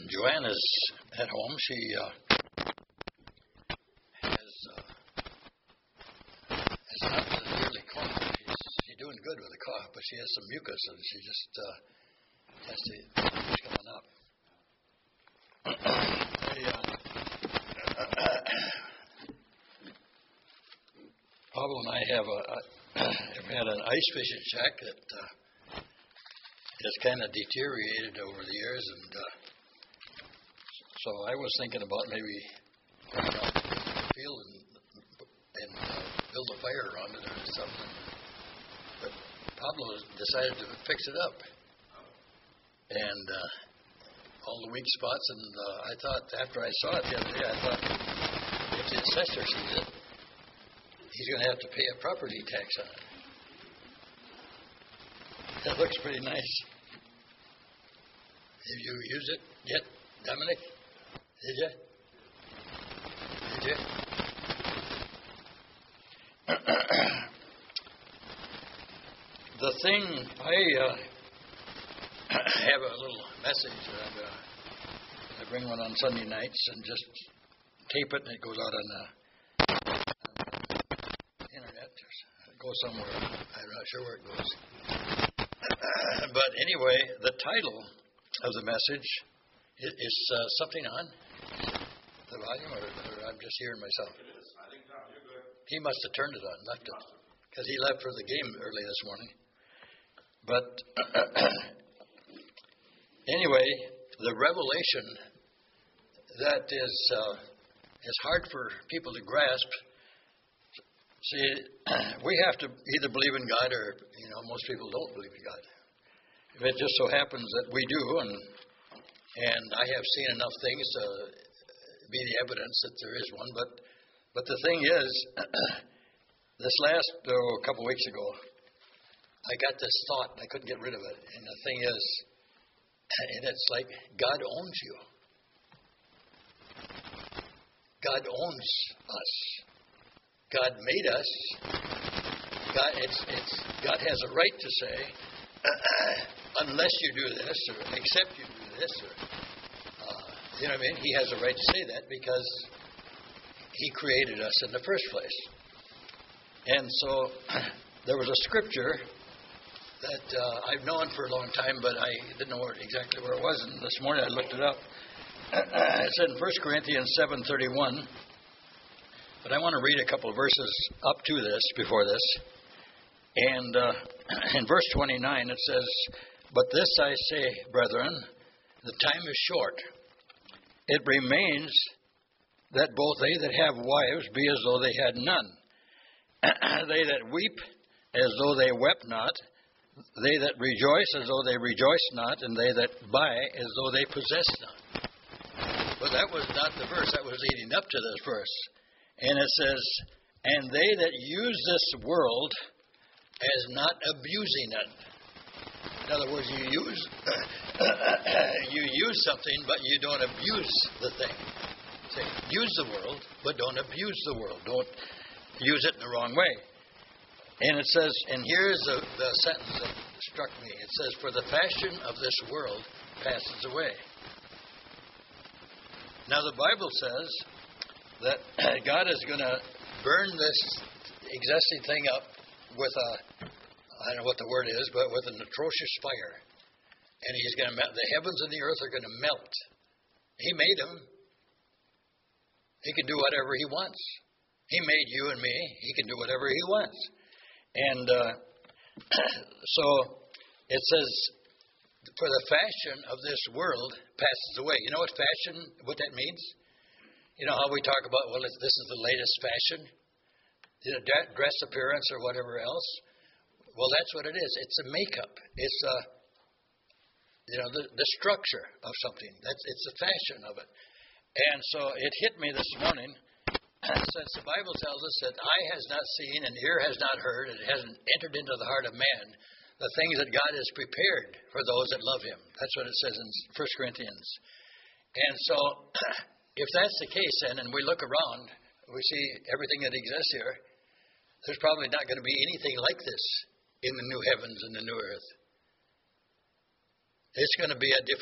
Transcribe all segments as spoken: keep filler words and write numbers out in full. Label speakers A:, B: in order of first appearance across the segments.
A: Joanna's at home. She uh, has uh, it's not severely cough. She's, she's doing good with the cough, but she has some mucus, and she just uh, has to it's coming up. I, uh, Pablo and I have a, a have had an ice fishing shack that uh, has kind of deteriorated over the years, and uh, so I was thinking about maybe going out to the field and, and uh, build a fire around it or something. But Pablo decided to fix it up, and uh, all the weak spots. And uh, I thought, after I saw it the other day, I thought, if the assessor sees it, he's going to have to pay a property tax on it. That looks pretty nice. Have you used it yet, Dominic? Did you? Did you? The thing, I uh, have a little message that I'm gonna, I bring one on Sunday nights and just tape it, and it goes out on the, on the internet. It goes somewhere. I'm not sure where it goes. But anyway, the title of the message is, is uh, something on the volume, or, or I'm just hearing myself.
B: It is. I think, Tom, you're good.
A: He must have turned it on, left it, because he left for the game early this morning. But anyway, the revelation that is uh, is hard for people to grasp. See, we have to either believe in God, or you know, most people don't believe in God. If it just so happens that we do, and and I have seen enough things to be the evidence that there is one. But but the thing is, this last oh, a couple of weeks ago, I got this thought, and I couldn't get rid of it. And the thing is, and it's like God owns you. God owns us. God made us. God, it's, it's, God has a right to say, unless you do this, or except you do this, or uh, you know what I mean? He has a right to say that because He created us in the first place. And so there was a scripture that uh, I've known for a long time, but I didn't know where, exactly where it was. And this morning I looked it up. It's in First Corinthians seven thirty-one. But I want to read a couple of verses up to this, before this. And uh, in verse twenty-nine it says, "But this I say, brethren, the time is short. It remains that both they that have wives be as though they had none. They that weep as though they wept not. They that rejoice as though they rejoice not. And they that buy as though they possess not." But that was not the verse. That was leading up to this verse. And it says, "And they that use this world as not abusing it." In other words, you use you use something, but you don't abuse the thing. Say, use the world, but don't abuse the world. Don't use it in the wrong way. And it says, and here's the, the sentence that struck me. It says, "For the fashion of this world passes away." Now the Bible says that God is going to burn this existing thing up with a, I don't know what the word is, but with an atrocious fire. And He's going to melt. The heavens and the earth are going to melt. He made them. He can do whatever He wants. He made you and me. He can do whatever He wants. And uh, so it says, "For the fashion of this world passes away." You know what fashion, what that means? You know how we talk about, well, this is the latest fashion, you know, dress appearance or whatever else. Well, that's what it is. It's a makeup. It's a, you know, the, the structure of something. That's it's the fashion of it. And so it hit me this morning, since the Bible tells us that eye has not seen and ear has not heard, and it hasn't entered into the heart of man, the things that God has prepared for those that love Him. That's what it says in First Corinthians. And so, if that's the case then, and we look around, we see everything that exists here, there's probably not going to be anything like this in the new heavens and the new earth. It's going to be a different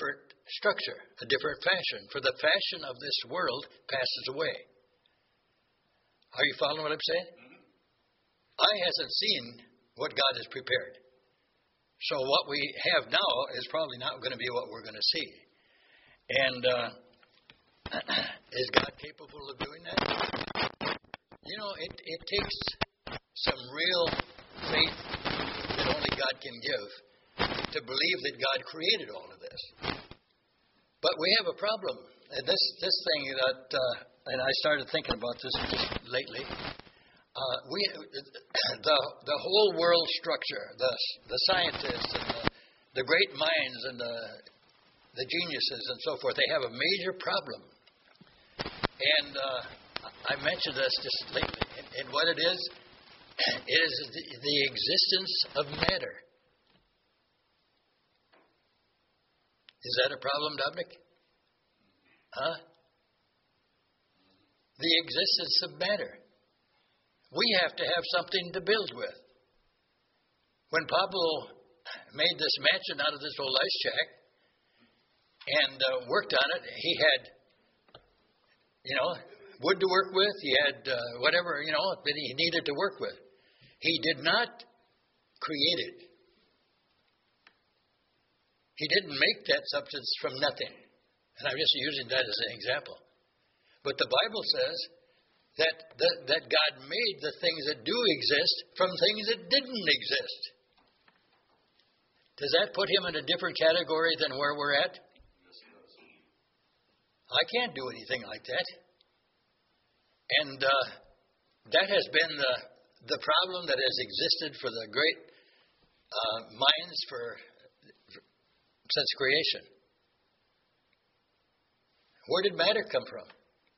A: structure, a different fashion. For the fashion of this world passes away. Are you following what I'm saying? Eye hasn't seen what God has prepared. So what we have now is probably not going to be what we're going to see. And uh, is God capable of doing that? You know, it, it takes some real faith that only God can give to believe that God created all of this. But we have a problem. And this, this thing that, uh, and I started thinking about this just lately, uh, we, the, the whole world structure, the, the scientists and the, the great minds and the, the geniuses and so forth, they have a major problem. And uh, I mentioned this just lately. And, and what it is, it is the, the existence of matter. Is that a problem, Dominic? Huh? The existence of matter. We have to have something to build with. When Pablo made this mansion out of this old ice shack and uh, worked on it, he had, you know, wood to work with. He had uh, whatever, you know, that he needed to work with. He did not create it. He didn't make that substance from nothing. And I'm just using that as an example. But the Bible says that, that, that God made the things that do exist from things that didn't exist. Does that put him in a different category than where we're at? I can't do anything like that. And uh, that has been the, the problem that has existed for the great uh, minds for, for since creation. Where did matter come from?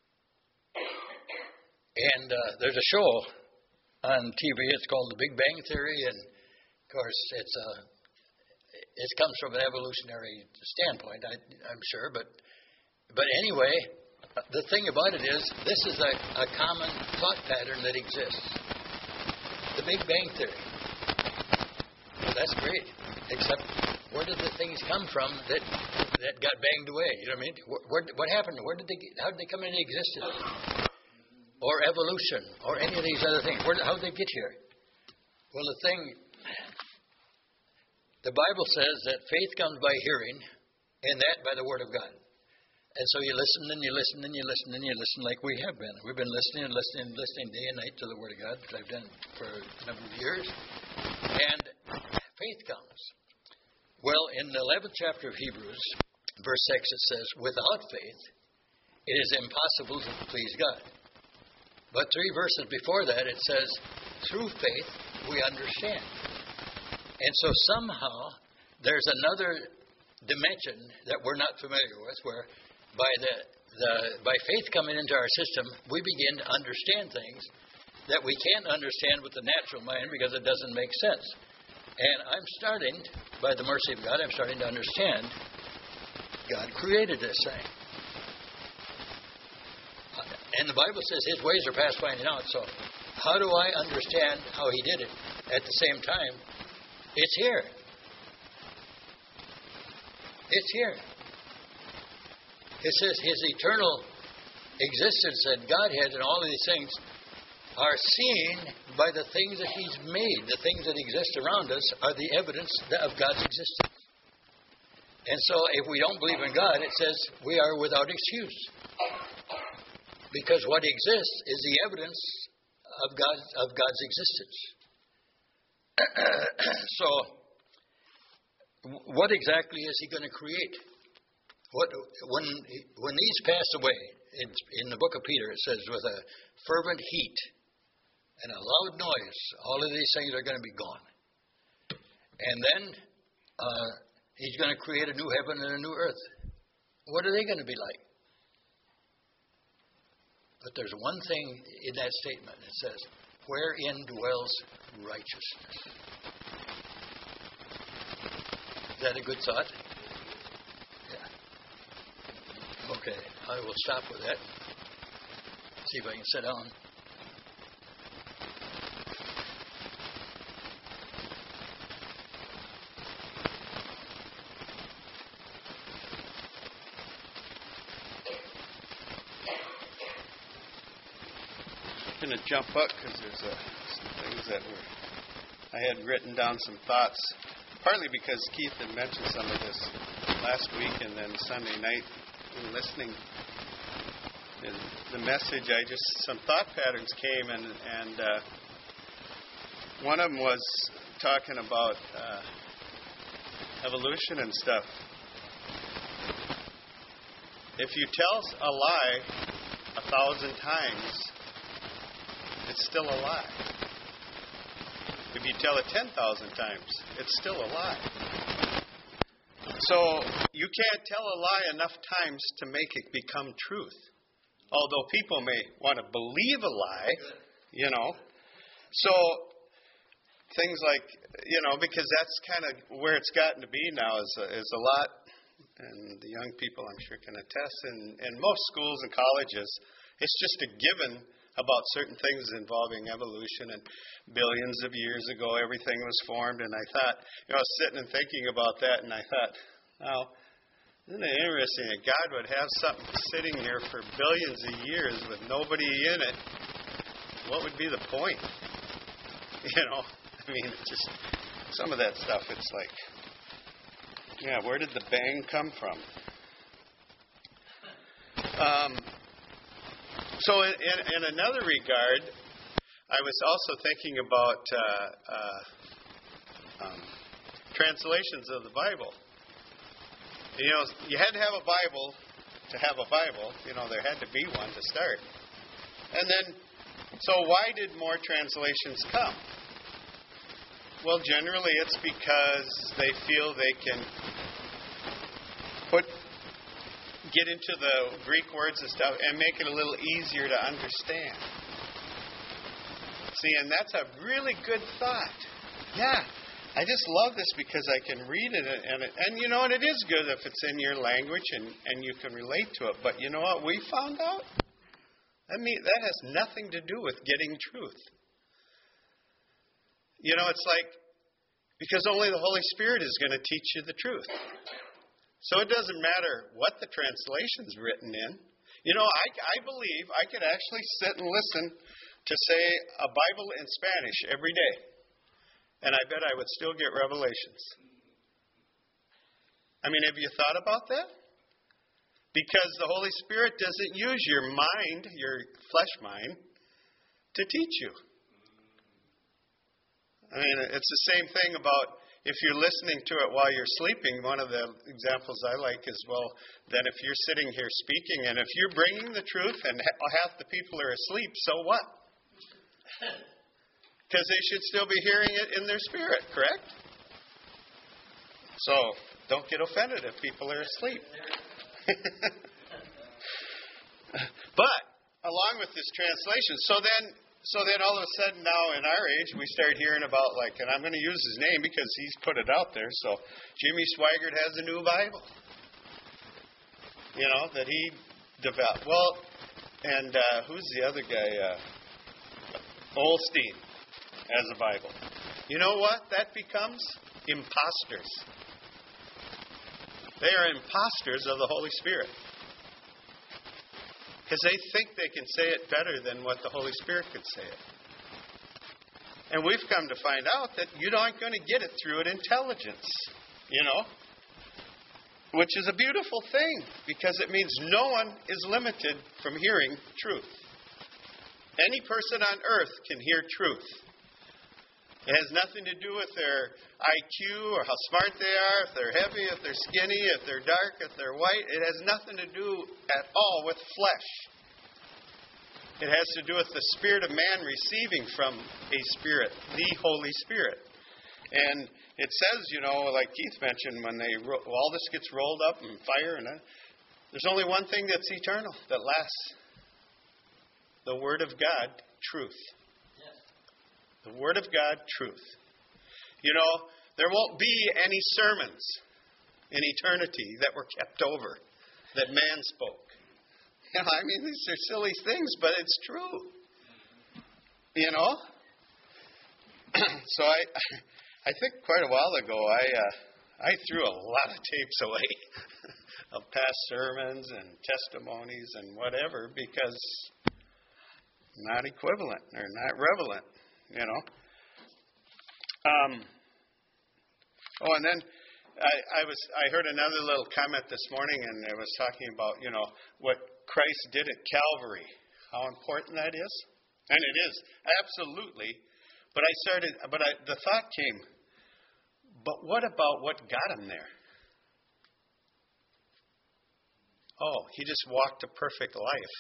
A: And uh, there's a show on T V. It's called The Big Bang Theory, and of course, it's a it comes from an evolutionary standpoint, I, I'm sure. But but anyway, the thing about it is, this is a, a common thought pattern that exists. The Big Bang Theory. Well, that's great. Except, where did the things come from that that got banged away? You know what I mean? Where, where, what happened? Where did they? How did they come into existence? Or evolution, or any of these other things. Where, how did they get here? Well, the thing, the Bible says that faith comes by hearing, and that by the Word of God. And so you listen, and you listen, and you listen, and you listen like we have been. We've been listening and listening and listening day and night to the Word of God, which I've done for a number of years. And faith comes. Well, in the eleventh chapter of Hebrews, verse six, it says, without faith, it is impossible to please God. But three verses before that, it says, through faith, we understand. And so somehow, there's another dimension that we're not familiar with, where by the, the by faith coming into our system, we begin to understand things that we can't understand with the natural mind because it doesn't make sense. And I'm starting, by the mercy of God, I'm starting to understand God created this thing. And the Bible says His ways are past finding out. So how do I understand how He did it? At the same time, it's here. It's here. It says His eternal existence and Godhead and all of these things are seen by the things that He's made. The things that exist around us are the evidence of God's existence. And so if we don't believe in God, it says we are without excuse. Because what exists is the evidence of God of God's existence. So, what exactly is He going to create? What when when these pass away, in, in the book of Peter, it says, with a fervent heat and a loud noise, all of these things are going to be gone. And then uh, He's going to create a new heaven and a new earth. What are they going to be like? But there's one thing in that statement. It says, wherein dwells righteousness. Is that a good thought? Yeah. Okay, I will stop with that. See if I can sit down.
B: going to jump up because there's uh, some things that were, I had written down some thoughts, partly because Keith had mentioned some of this last week, and then Sunday night in listening in the message, I just, some thought patterns came, and, and uh, one of them was talking about uh, evolution and stuff. If you tell a lie a thousand times, it's still a lie. If you tell it ten thousand times, it's still a lie. So you can't tell a lie enough times to make it become truth. Although people may want to believe a lie, you know. So things like, you know, because that's kind of where it's gotten to be now is a, is a lot, and the young people I'm sure can attest, in, in most schools and colleges, it's just a given about certain things involving evolution, and billions of years ago everything was formed, and I thought, you know, I was sitting and thinking about that, and I thought, well, isn't it interesting that God would have something sitting here for billions of years with nobody in it? What would be the point? You know, I mean, it's just some of that stuff, it's like, yeah, where did the bang come from? Um, so in, in, in another regard, I was also thinking about uh, uh, um, translations of the Bible. You know, you had to have a Bible to have a Bible. You know, there had to be one to start. And then, so why did more translations come? Well, generally it's because they feel they can put, get into the Greek words and stuff and make it a little easier to understand. See, and that's a really good thought. Yeah, I just love this because I can read it, and it, and you know, and it is good if it's in your language and, and you can relate to it. But you know what we found out? I mean, that has nothing to do with getting truth. You know, it's like, because only the Holy Spirit is going to teach you the truth. So it doesn't matter what the translation's written in. You know, I, I believe I could actually sit and listen to, say, a Bible in Spanish every day. And I bet I would still get revelations. I mean, have you thought about that? Because the Holy Spirit doesn't use your mind, your flesh mind, to teach you. I mean, it's the same thing about if you're listening to it while you're sleeping. One of the examples I like is, well, then if you're sitting here speaking, and if you're bringing the truth and half the people are asleep, so what? Because they should still be hearing it in their spirit, correct? So, don't get offended if people are asleep. But, along with this translation, so then... So then all of a sudden now in our age, we start hearing about, like, and I'm going to use his name because he's put it out there. So Jimmy Swaggart has a new Bible, you know, that he developed. Well, and uh, who's the other guy? Uh, Olstein has a Bible. You know what that becomes? Imposters. They are imposters of the Holy Spirit. Because they think they can say it better than what the Holy Spirit could say it. And we've come to find out that you aren't going to get it through an intelligence, you know. Which is a beautiful thing, because it means no one is limited from hearing truth. Any person on earth can hear truth. It has nothing to do with their I Q or how smart they are, if they're heavy, if they're skinny, if they're dark, if they're white. It has nothing to do at all with flesh. It has to do with the spirit of man receiving from a spirit, the Holy Spirit. And it says, you know, like Keith mentioned, when they all this gets rolled up in fire, and there's only one thing that's eternal, that lasts. The Word of God, truth. The Word of God, truth. You know, there won't be any sermons in eternity that were kept over, that man spoke. You know, I mean, these are silly things, but it's true. You know? So I I think quite a while ago, I uh, I threw a lot of tapes away of past sermons and testimonies and whatever, because not equivalent or not relevant, you know. Um, oh, and then I, I was I heard another little comment this morning, and it was talking about, you know, what Christ did at Calvary, how important that is, and it is absolutely. But I started, but I, the thought came, but what about what got him there? Oh, he just walked a perfect life.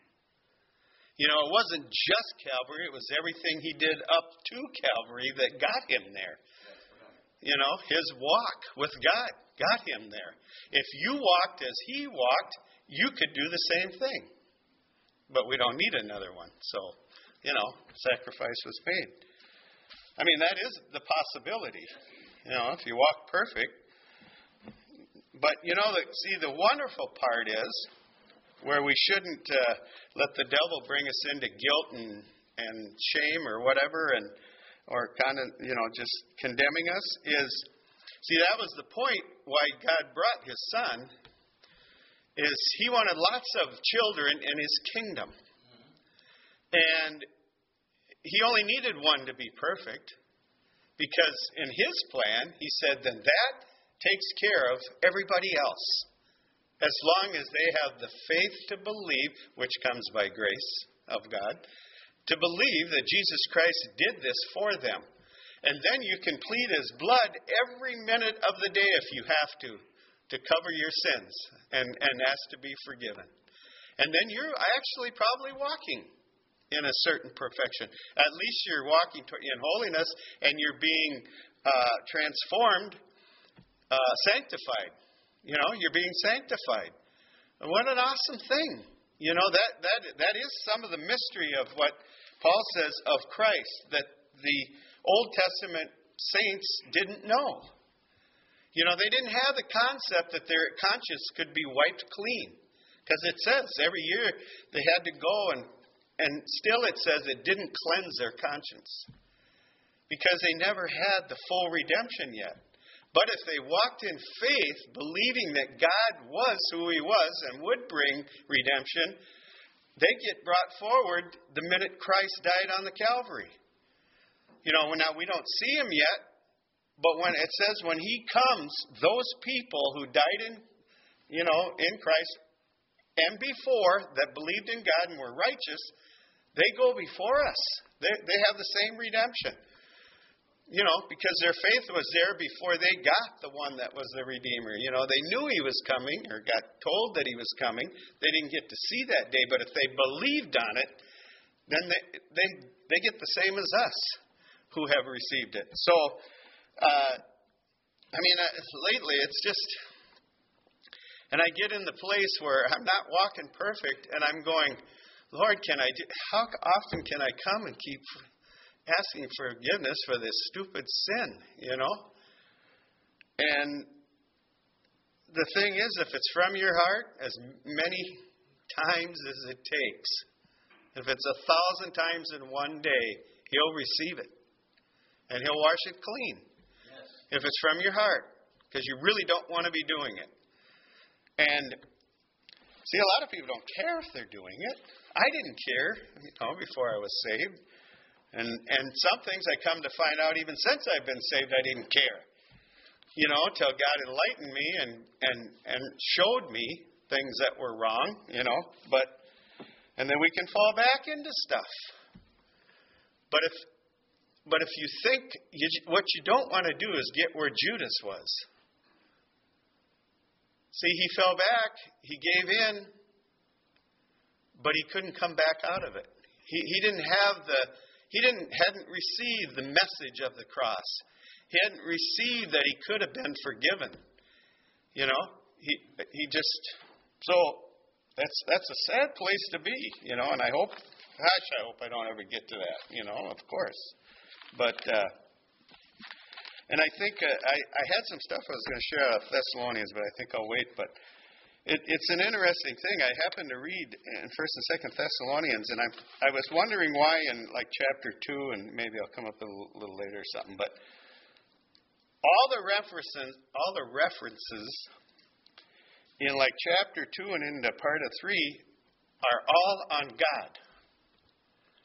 B: You know, it wasn't just Calvary, it was everything he did up to Calvary that got him there. You know, his walk with God got him there. If you walked as he walked, you could do the same thing. But we don't need another one. So, you know, sacrifice was made. I mean, that is the possibility. You know, if you walk perfect. But, you know, the, see, the wonderful part is where we shouldn't uh, let the devil bring us into guilt and, and shame or whatever, and or kind of, you know, just condemning us is, see, that was the point why God brought his son, is he wanted lots of children in his kingdom. And he only needed one to be perfect, because in his plan, he said, then that takes care of everybody else. As long as they have the faith to believe, which comes by grace of God, to believe that Jesus Christ did this for them. And then you can plead his blood every minute of the day if you have to, to cover your sins and, and ask to be forgiven. And then you're actually probably walking in a certain perfection. At least you're walking in holiness, and you're being uh, transformed, uh, sanctified. You know, you're being sanctified. And what an awesome thing. You know, that, that that is some of the mystery of what Paul says of Christ, that the Old Testament saints didn't know. You know, they didn't have the concept that their conscience could be wiped clean. Because it says every year they had to go, and, and still it says it didn't cleanse their conscience. Because they never had the full redemption yet. But if they walked in faith, believing that God was who he was and would bring redemption, they get brought forward the minute Christ died on the Calvary. You know, now we don't see him yet, but when it says when he comes, those people who died in, you know, in Christ and before, that believed in God and were righteous, they go before us. They, they have the same redemption. You know, because their faith was there before they got the one that was the Redeemer. You know, they knew he was coming, or got told that he was coming. They didn't get to see that day, but if they believed on it, then they they, they get the same as us who have received it. So, uh, I mean, uh, lately it's just, and I get in the place where I'm not walking perfect, and I'm going, Lord, can I do, how often can I come and keep asking forgiveness for this stupid sin, you know? And the thing is, if it's from your heart, as many times as it takes, if it's a thousand times in one day, he'll receive it. And he'll wash it clean. Yes. If it's from your heart, because you really don't want to be doing it. And see, a lot of people don't care if they're doing it. I didn't care, you know, before I was saved. And and some things I come to find out even since I've been saved, I didn't care. You know, till God enlightened me and, and, and showed me things that were wrong, you know. But and then we can fall back into stuff. But if but if you think, you, what you don't want to do is get where Judas was. See, he fell back, he gave in, but he couldn't come back out of it. He he didn't have the He didn't hadn't received the message of the cross. He hadn't received that he could have been forgiven. You know, he he just so that's that's a sad place to be. You know, and I hope, gosh, I hope I don't ever get to that. You know, of course, but uh, and I think uh, I I had some stuff I was going to share out of Thessalonians, but I think I'll wait. But It, it's an interesting thing. I happened to read in First and Second Thessalonians, and I I was wondering why in like chapter two, and maybe I'll come up a little, little later or something. But all the references, all the references in like chapter two and into part of three are all on God.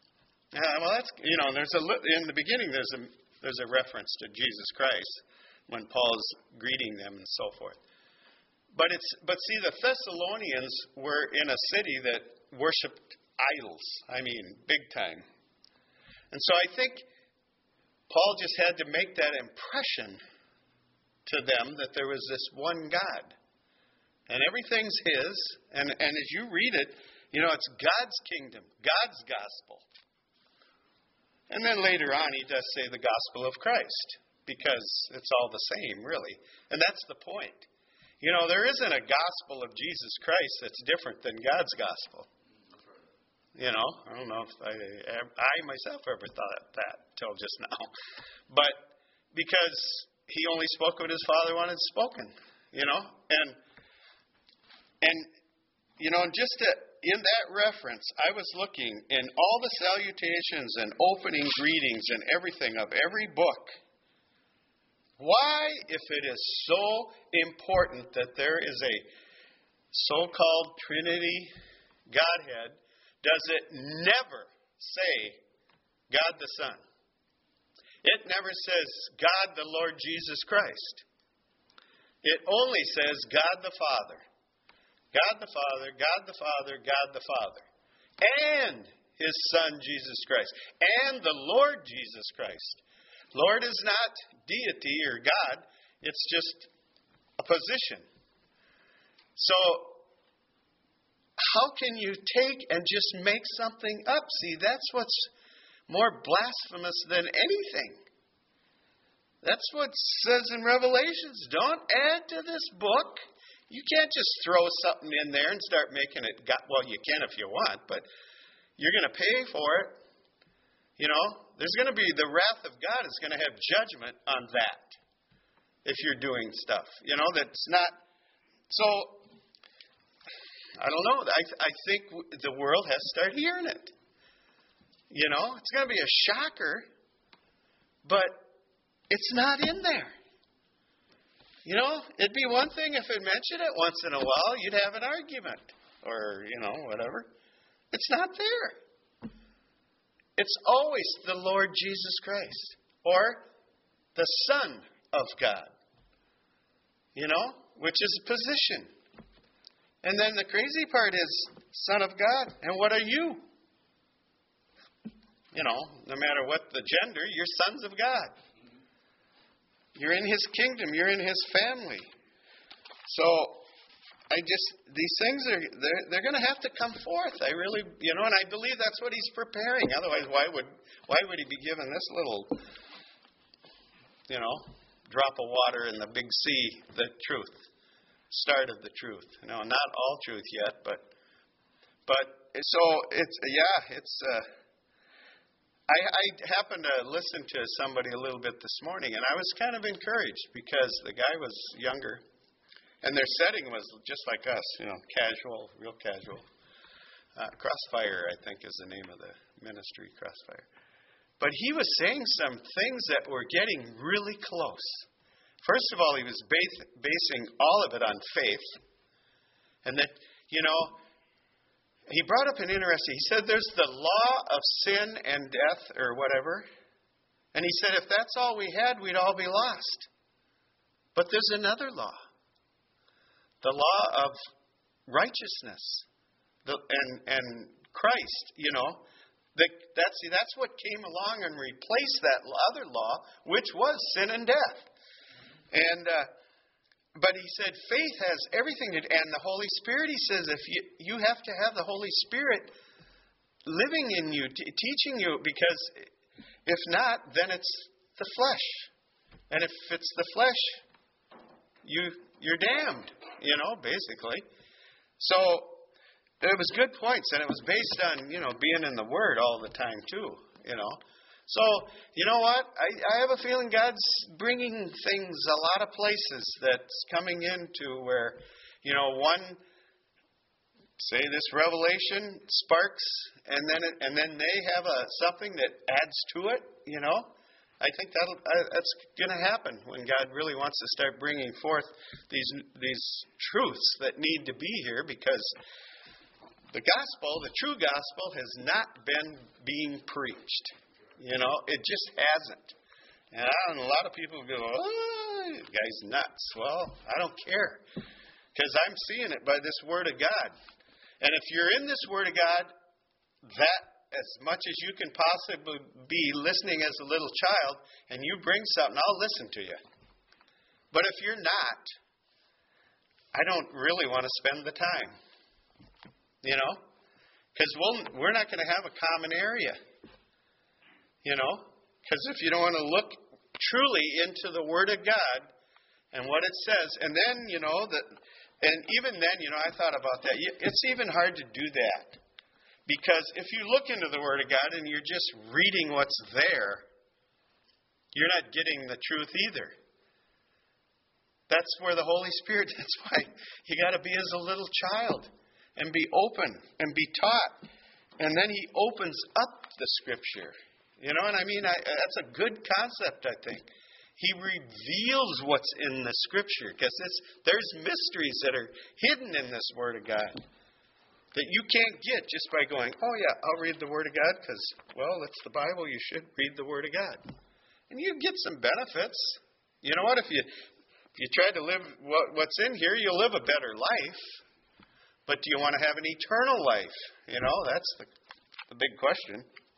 B: Uh, well, that's, you know, there's a li- in the beginning there's a there's a reference to Jesus Christ when Paul's greeting them and so forth. But it's but see, the Thessalonians were in a city that worshipped idols. I mean, big time. And so I think Paul just had to make that impression to them that there was this one God. And everything's His. And, and as you read it, you know, it's God's kingdom, God's gospel. And then later on, he does say the gospel of Christ, because it's all the same, really. And that's the point. You know, there isn't a gospel of Jesus Christ that's different than God's gospel. You know, I don't know if I, I myself ever thought that till just now. But because he only spoke what his Father wanted spoken, you know. And, and you know, just to, in that reference, I was looking in all the salutations and opening greetings and everything of every book. Why, if it is so important that there is a so-called Trinity Godhead, does it never say God the Son? It never says God the Lord Jesus Christ. It only says God the Father. God the Father, God the Father, God the Father. And His Son, Jesus Christ. And the Lord Jesus Christ. Lord is not deity or God. It's just a position. So, how can you take and just make something up? See, that's what's more blasphemous than anything. That's what it says in Revelations. Don't add to this book. You can't just throw something in there and start making it, well, you can if you want, but you're going to pay for it. You know, there's going to be, the wrath of God is going to have judgment on that if you're doing stuff. You know, that's not, so, I don't know. I, I think the world has to start hearing it. You know, it's going to be a shocker, but it's not in there. You know, it'd be one thing if it mentioned it once in a while. You'd have an argument or, you know, whatever. It's not there. It's always the Lord Jesus Christ or the Son of God, you know, which is a position. And then the crazy part is Son of God. And what are you? You know, no matter what the gender, you're sons of God. You're in His kingdom. You're in His family. So, I just, these things are, they're, they're going to have to come forth. I really, you know, and I believe that's what He's preparing. Otherwise, why would, why would He be given this little, you know, drop of water in the big sea, the truth, start of the truth. You know, not all truth yet, but, but, so, it's, yeah, it's, uh, I, I happened to listen to somebody a little bit this morning, and I was kind of encouraged because the guy was younger, and their setting was just like us, you know, casual, real casual. Uh, Crossfire, I think, is the name of the ministry, Crossfire. But he was saying some things that were getting really close. First of all, he was bas- basing all of it on faith, and that, you know, he brought up an interesting, he said there's the law of sin and death or whatever. And he said if that's all we had, we'd all be lost. But there's another law. The law of righteousness. The, and, and Christ, you know. The, that's, see, that's what came along and replaced that other law, which was sin and death. And, uh, But he said faith has everything to do, and the Holy Spirit, he says, if you, you have to have the Holy Spirit living in you, t- teaching you, because if not, then it's the flesh. And if it's the flesh, you, you're damned, you know, basically. So, it was good points, and it was based on, you know, being in the Word all the time, too, you know. So, you know what? I, I have a feeling God's bringing things a lot of places that's coming into where, you know, one, say this revelation sparks, and then it, and then they have a something that adds to it, you know. I think that'll uh, that's going to happen when God really wants to start bringing forth these these truths that need to be here, because the gospel, the true gospel, has not been being preached. You know, it just hasn't. And I don't know, a lot of people go, oh, this guy's nuts. Well, I don't care, because I'm seeing it by this Word of God. And if you're in this Word of God, that as much as you can possibly be listening as a little child, and you bring something, I'll listen to you. But if you're not, I don't really want to spend the time. You know? Because we'll, we're not going to have a common area. You know? Because if you don't want to look truly into the Word of God and what it says, and then, you know, that, and even then, you know, I thought about that. It's even hard to do that. Because if you look into the Word of God and you're just reading what's there, you're not getting the truth either. That's where the Holy Spirit, that's why you got to be as a little child and be open and be taught. And then He opens up the Scripture. You know what I mean? I, that's a good concept, I think. He reveals what's in the Scripture, because there's mysteries that are hidden in this Word of God that you can't get just by going, oh yeah, I'll read the Word of God because, well, it's the Bible. You should read the Word of God. And you get some benefits. You know what? If you if you try to live what, what's in here, you'll live a better life. But do you want to have an eternal life? You know, that's the, the big question.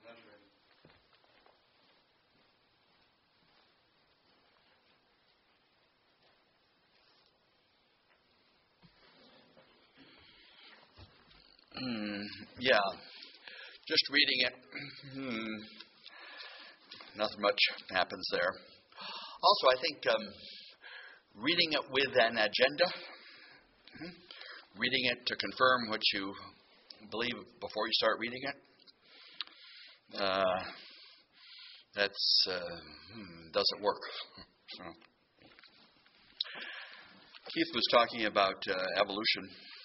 A: Mm, yeah, just reading it, hmm, nothing much happens there. Also, I think um, reading it with an agenda, hmm, reading it to confirm what you believe before you start reading it, uh, that's uh, hmm, doesn't work. So, Keith was talking about uh, evolution.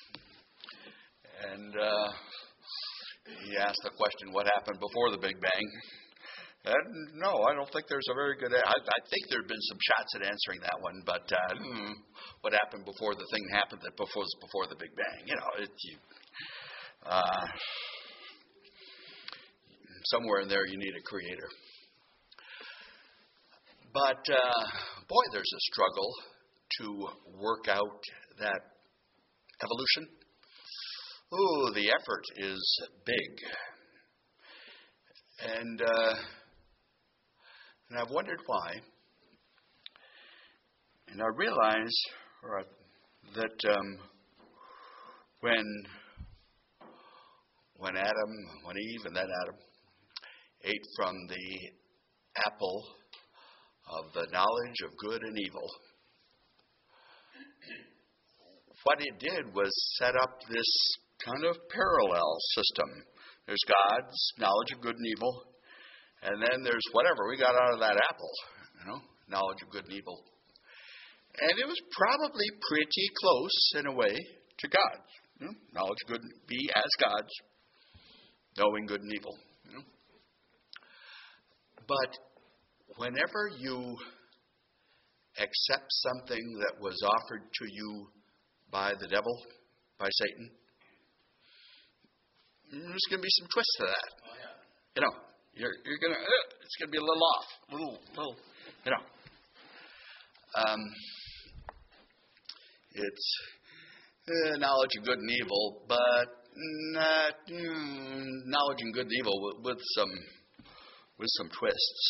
A: And uh, he asked the question, what happened before the Big Bang? And no, I don't think there's a very good... I, I think there have been some shots at answering that one, but uh, hmm, what happened before the thing happened that was before the Big Bang? You know, it, you, uh, somewhere in there you need a creator. But, uh, boy, there's a struggle to work out that evolution. Ooh, the effort is big. And uh, and I've wondered why. And I realize right, that um, when when Adam, when Eve and then Adam ate from the apple of the knowledge of good and evil, what it did was set up this kind of parallel system. There's God's knowledge of good and evil, and then there's whatever we got out of that apple, you know, knowledge of good and evil. And it was probably pretty close in a way to God's. You know, knowledge of good, be as God's, knowing good and evil. You know. But whenever you accept something that was offered to you by the devil, by Satan, there's going to be some twists to that. Oh, yeah. You know, you're you're going to uh, it's going to be a little off, a little little, you know. Um, it's uh, knowledge of good and evil, but not mm, knowledge of good and evil with, with some with some twists.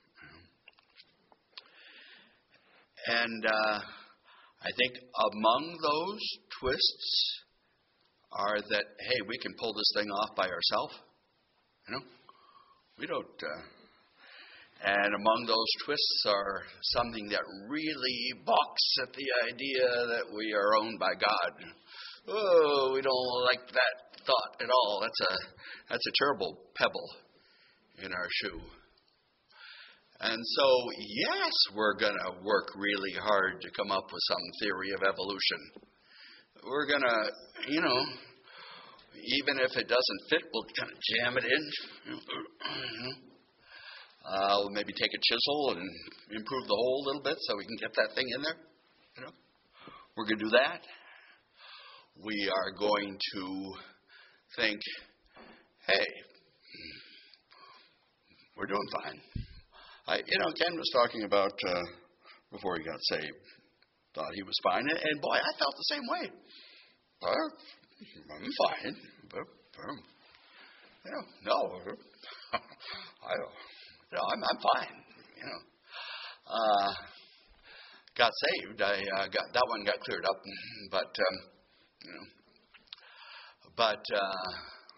A: And uh, I think among those twists are that, hey, we can pull this thing off by ourselves. You know, we don't. Uh, and among those twists are something that really balks at the idea that we are owned by God. Oh, we don't like that thought at all. That's a that's a terrible pebble in our shoe. And so, yes, we're going to work really hard to come up with some theory of evolution. We're going to, you know, even if it doesn't fit, we'll kind of jam it in. Uh, we'll maybe take a chisel and improve the hole a little bit so we can get that thing in there. You know, we're going to do that. We are going to
C: think, hey, we're doing fine. I, you know, Ken was talking about uh, before he got saved, thought he was fine, and, and boy, I felt the same way. Uh, I'm fine, but um, you know, no, I don't. You know, I'm, I'm fine. You know, uh, got saved. I uh, got that one got cleared up, but um, you know, but uh,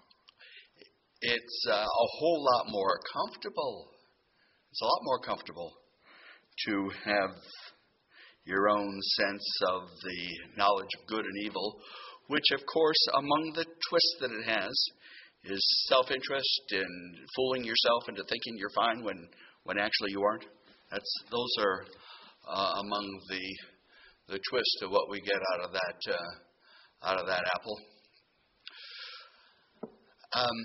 C: it's uh, a whole lot more comfortable. It's a lot more comfortable to have your own sense of the knowledge of good and evil, which, of course, among the twists that it has, is self-interest and fooling yourself into thinking you're fine when, when actually you aren't. That's those are uh, among the the twists of what we get out of that uh, out of that apple. Um,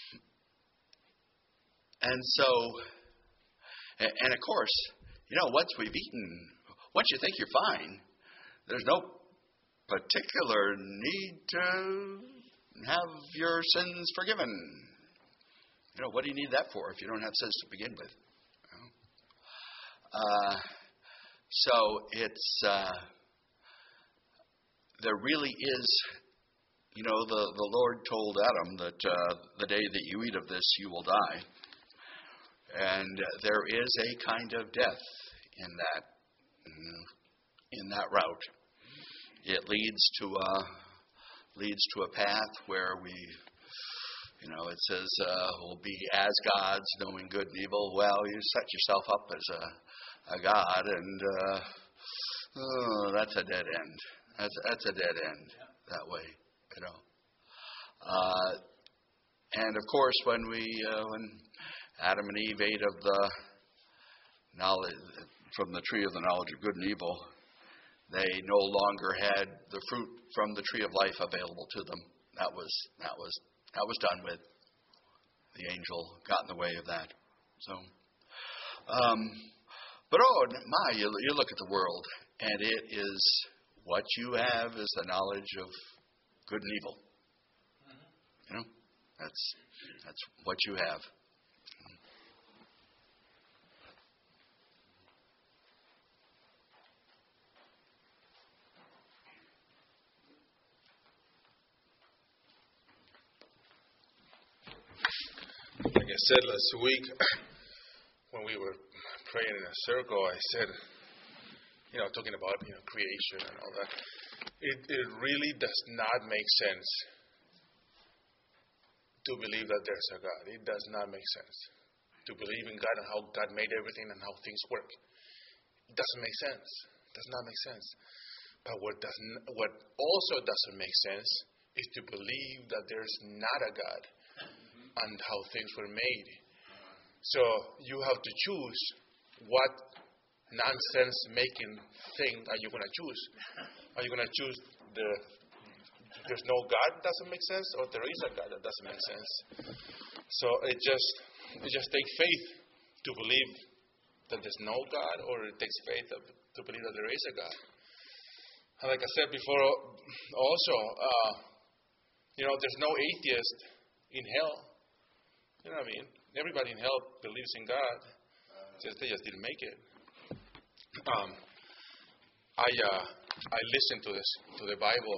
C: and so, and, and of course, you know, once we've eaten, once you think you're fine, there's no particular need to have your sins forgiven. You know, what do you need that for if you don't have sins to begin with? You know? uh, so it's, uh, there really is, you know, the, the Lord told Adam that uh, the day that you eat of this, you will die. And there is a kind of death in that, in that route. It leads to a leads to a path where we, you know, it says uh, we'll be as gods, knowing good and evil. Well, you set yourself up as a, a god, and uh, oh, that's a dead end. That's that's a dead end that way, you know. Uh, and of course, when we uh, when Adam and Eve ate of the knowledge from the tree of the knowledge of good and evil, they no longer had the fruit from the tree of life available to them. That was that was that was done with. The angel got in the way of that. So, um, but oh my, you, you look at the world, and it is what you have is the knowledge of good and evil. You know, that's that's what you have.
D: Like I said last week, when we were praying in a circle, I said, you know, talking about, you know, creation and all that, it, it really does not make sense to believe that there's a God. It does not make sense to believe in God and how God made everything and how things work. It doesn't make sense. It does not make sense. But what doesn't, what also doesn't make sense is to believe that there's not a God and how things were made. So you have to choose what nonsense-making thing are you going to choose. Are you going to choose the there's no God doesn't make sense, or there is a God that doesn't make sense? So it just it just takes faith to believe that there's no God, or it takes faith to believe that there is a God. And like I said before, also, uh, you know, there's no atheist in hell. You know what I mean? Everybody in hell believes in God. Just they just didn't make it. Um, I uh, I listen to this to the Bible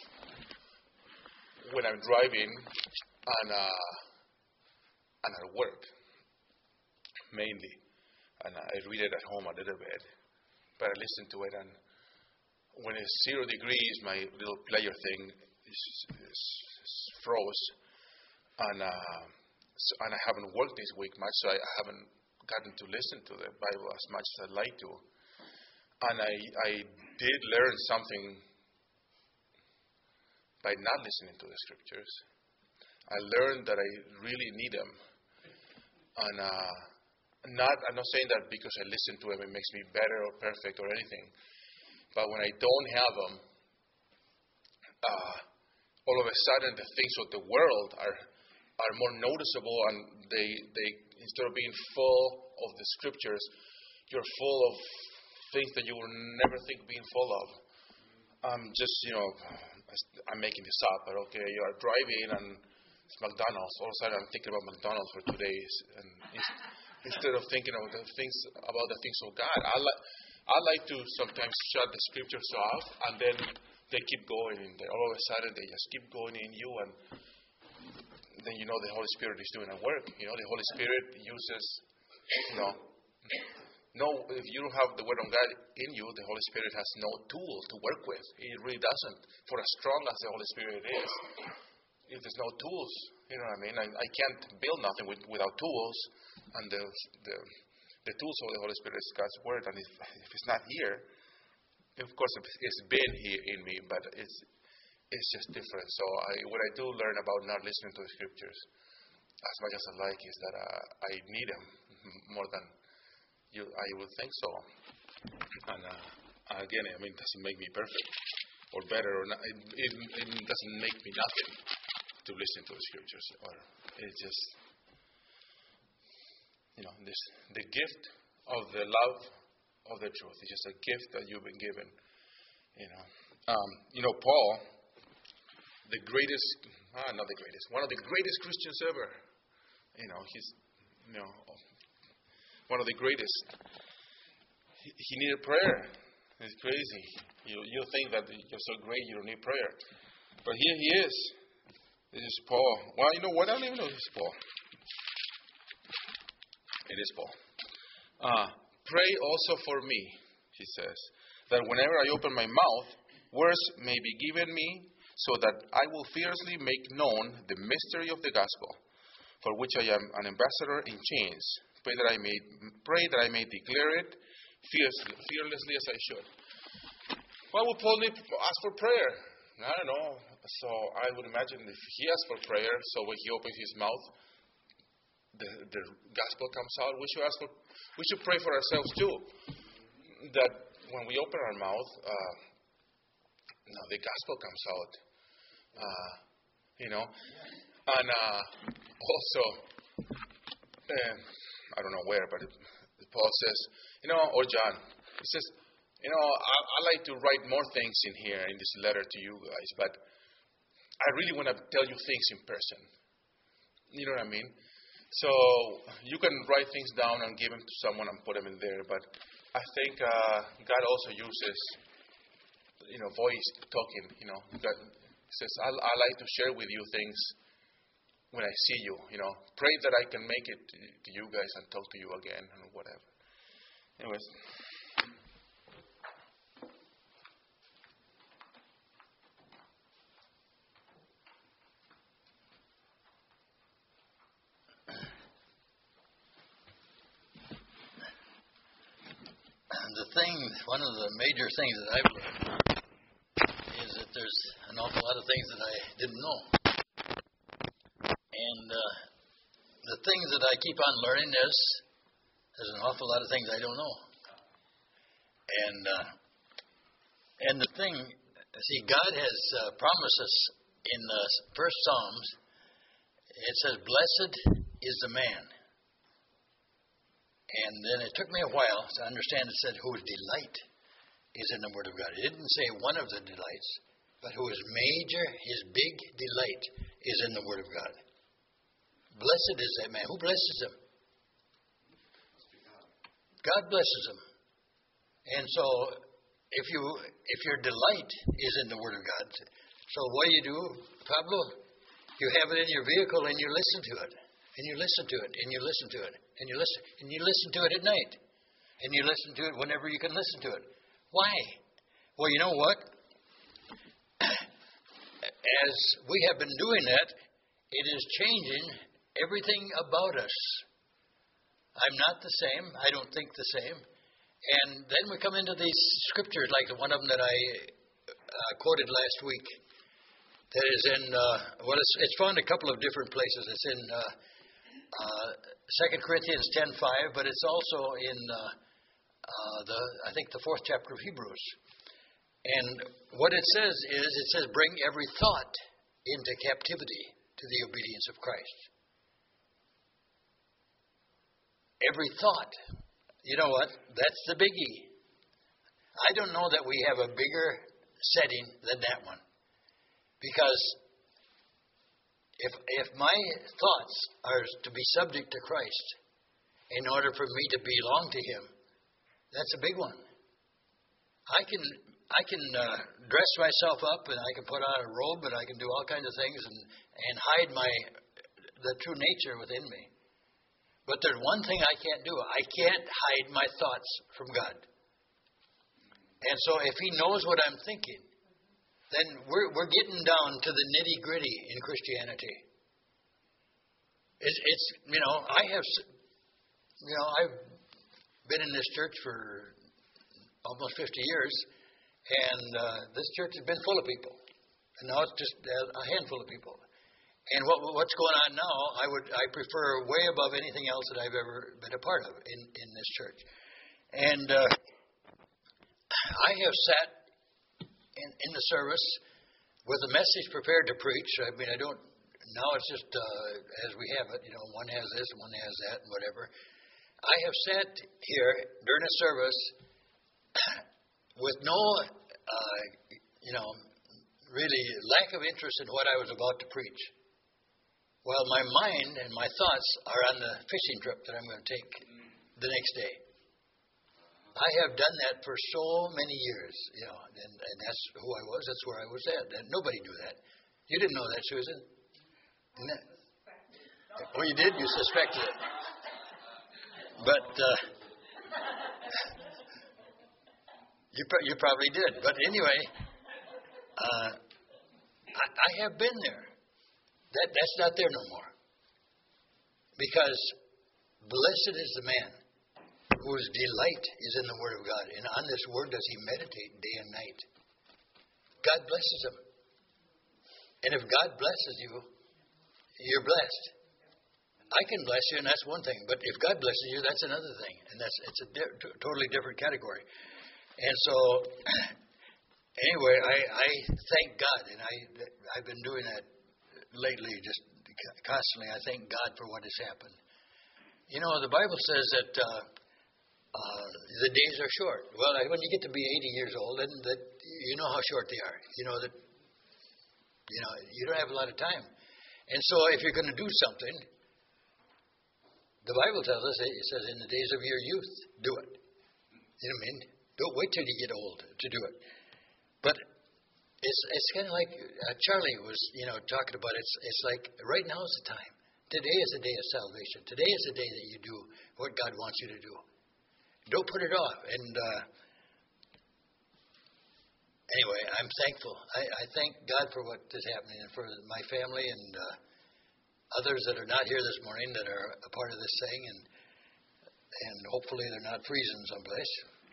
D: when I'm driving and uh, and at work mainly, and I read it at home a little bit. But I listen to it, and when it's zero degrees, my little player thing is, is, is froze, and. Uh, So, and I haven't worked this week much, so I haven't gotten to listen to the Bible as much as I'd like to. And I, I did learn something by not listening to the scriptures. I learned that I really need them. And uh, not, I'm not saying that because I listen to them it makes me better or perfect or anything. But when I don't have them, uh, all of a sudden the things of the world are are more noticeable, and they, they instead of being full of the scriptures, you're full of things that you would never think being full of. Um, just, you know, I'm making this up, but okay, you are driving and It's McDonald's. All of a sudden, I'm thinking about McDonald's for two days, and instead of thinking about the things about the things of God, I like I like to sometimes shut the scriptures off, and then they keep going, and all of a sudden they just keep going in you, and then you know the Holy Spirit is doing a work. You know, the Holy Spirit uses, you know, no, if you don't have the Word of God in you, the Holy Spirit has no tool to work with. It really doesn't. For as strong as the Holy Spirit is, if there's no tools, you know what I mean? I, I can't build nothing with, without tools, and the, the the tools of the Holy Spirit is God's Word, and if, if it's not here, of course it's been here in me, but it's it's just different. So I, what I do learn about not listening to the Scriptures, as much as I like, is that uh, I need them more than you. I would think so. And uh, again, I mean, it doesn't make me perfect or better, or not, it, it, it doesn't make me nothing to listen to the Scriptures, or it just, you know, this the gift of the love of the truth. It's just a gift that you've been given. You know, um, you know, Paul, the greatest, ah, not the greatest, one of the greatest Christians ever. You know, he's, you know, one of the greatest. He, he needed prayer. It's crazy. You you think that you're so great, you don't need prayer, but here he is. This is Paul. Well, you know what? I don't even know this is Paul. It is Paul. Uh, Pray also for me, he says, that whenever I open my mouth, words may be given me, so that I will fiercely make known the mystery of the gospel, for which I am an ambassador in chains. Pray that I may pray that I may declare it fiercely, fearlessly as I should. Why would Paul need to ask for prayer? I don't know. So I would imagine if he asks for prayer, so when he opens his mouth, the, the gospel comes out. We should ask for, we should pray for ourselves too. That when we open our mouth, uh, no, the gospel comes out. Uh, you know, and uh, also, uh, I don't know where, but it, Paul says, you know, or John, he says, you know, I, I like to write more things in here in this letter to you guys, but I really want to tell you things in person. You know what I mean? So you can write things down and give them to someone and put them in there, but I think uh, God also uses, you know, voice talking. You know, God says, I, I like to share with you things when I see you. You know, pray that I can make it to, to you guys and talk to you again and whatever. Anyways.
A: The thing, one of the major things that I've learned is that there's an awful lot of things that I didn't know. And uh, the things that I keep on learning is there's an awful lot of things I don't know. And uh, and the thing, see, God has uh, promised us in the first Psalms, it says, blessed is the man. And then it took me a while to understand it said whose delight is in the Word of God. It didn't say one of the delights, but whose major, his big delight is in the Word of God. Blessed is that man. Who blesses him? God blesses him. And so if you if your delight is in the Word of God, so what do you do, Pablo? You have it in your vehicle and you listen to it. And you listen to it, and you listen to it, and you listen, and you listen to it at night, and you listen to it whenever you can listen to it. Why? Well, you know what? As we have been doing that, it is changing everything about us. I'm not the same. I don't think the same. And then we come into these scriptures, like the one of them that I uh, quoted last week. That is in, uh, well, it's, it's found a couple of different places. It's in uh, uh, Second Corinthians ten five, but it's also in uh, uh, the, I think, the fourth chapter of Hebrews. And what it says is, it says, bring every thought into captivity to the obedience of Christ. Every thought. You know what? That's the biggie. I don't know that we have a bigger setting than that one. Because if if my thoughts are to be subject to Christ in order for me to belong to Him, that's a big one. I can I can uh, dress myself up and I can put on a robe and I can do all kinds of things and, and hide my the true nature within me. But there's one thing I can't do. I can't hide my thoughts from God. And so if He knows what I'm thinking, then we're we're getting down to the nitty gritty in Christianity. It's, it's you know I have you know I've been in this church for almost fifty years, and uh, this church has been full of people, and now it's just a handful of people. And what what's going on now, I would I prefer way above anything else that I've ever been a part of in in this church. And uh, I have sat in, in the service with a message prepared to preach. I mean, I don't, now it's just uh, as we have it, you know, one has this, one has that, and whatever. I have sat here during a service with no, uh, you know, really lack of interest in what I was about to preach. While my mind and my thoughts are on the fishing trip that I'm going to take the next day. I have done that for so many years, you know, and, and that's who I was. That's where I was at. And nobody knew that. You didn't know that, Susan? That, oh, you did? You suspected it. But uh, you you probably did. But anyway, uh, I, I have been there. That that's not there no more. Because blessed is the man whose delight is in the Word of God, and on this Word does he meditate day and night. God blesses him. And if God blesses you, you're blessed. I can bless you, and that's one thing. But if God blesses you, that's another thing. And that's it's a di- t- totally different category. And so, anyway, I, I thank God, and I, I've been doing that lately, just constantly. I thank God for what has happened. You know, the Bible says that uh, uh, the days are short. Well, when you get to be eighty years old, then that you know how short they are. You know that you know you don't have a lot of time. And so, if you're going to do something, the Bible tells us, it says, in the days of your youth, do it. You know what I mean? Don't wait till you get old to do it. But it's it's kind of like uh, Charlie was, you know, talking about. It's it's like right now is the time. Today is the day of salvation. Today is the day that you do what God wants you to do. Don't put it off. And uh, anyway, I'm thankful. I, I thank God for what is happening and for my family and uh, others that are not here this morning that are a part of this thing, and and hopefully they're not freezing someplace.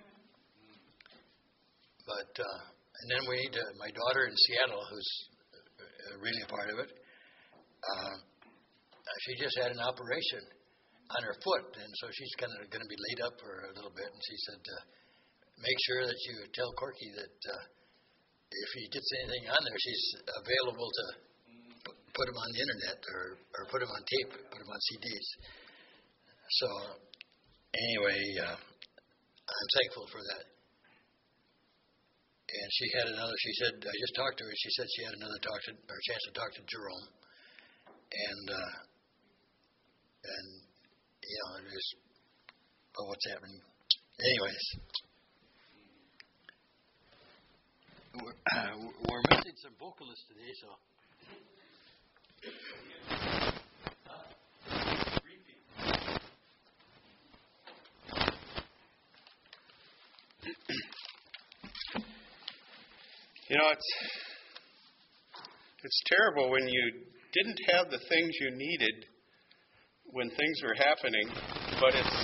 A: But uh, and then we need to, my daughter in Seattle, who's really a part of it. Uh, she just had an operation on her foot, and so she's kind of going to be laid up for a little bit. And she said, uh, "Make sure that you tell Corky that uh, if he gets anything on there, she's available to p- put them on the internet or or put them on tape, put them on C Ds." So anyway, uh, I'm thankful for that. And she had another. She said, I just talked to her. She said she had another talk to, or chance to talk to Jerome, and uh, and you know, just oh, what's happening. Anyways, we're, uh, we're missing some vocalists today, so.
B: You know, it's it's terrible when you didn't have the things you needed when things were happening, but it's